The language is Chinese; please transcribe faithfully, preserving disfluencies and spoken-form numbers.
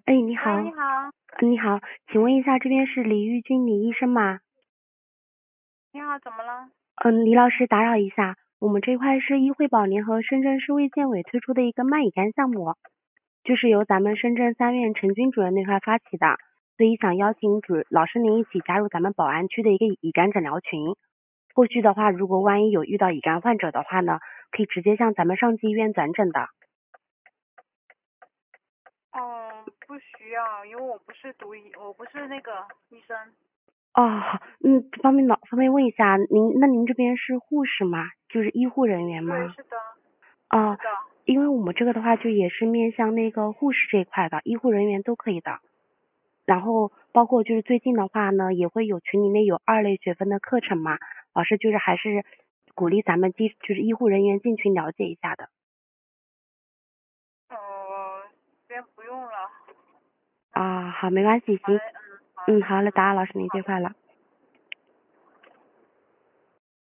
哎，你好。 喂，你好。 嗯你好，请问一下，这边是李玉君李医生吗？ 你好，怎么了？ 嗯，李老师打扰一下，我们这块是医惠保联合深圳市卫健委推出的一个慢乙肝项目，就是由咱们深圳三院陈军主任那块发起的，所以想邀请主老师您一起加入咱们宝安区的一个乙肝诊疗群。后续的话，如果万一有遇到乙肝患者的话呢，可以直接向咱们上级医院转诊的。 哦，不需要，因为我不是读医，我不是那个医生。 哦，好，嗯，方便老方便问一下，您那您这边是护士吗？就是医护人员对， 吗？ 是的， 哦， 是的。 因为我们这个的话就也是面向那个护士这一块的，医护人员都可以的。然后包括就是最近的话呢，也会有群里面有二类学分的课程嘛，老师就是还是鼓励咱们进就是医护人员进群了解一下的。 哦，这边不用了。 啊，好，没关系，行， 好嘞，嗯，好， 嗯，好了， 嗯， 打扰老师您好的。 这块了。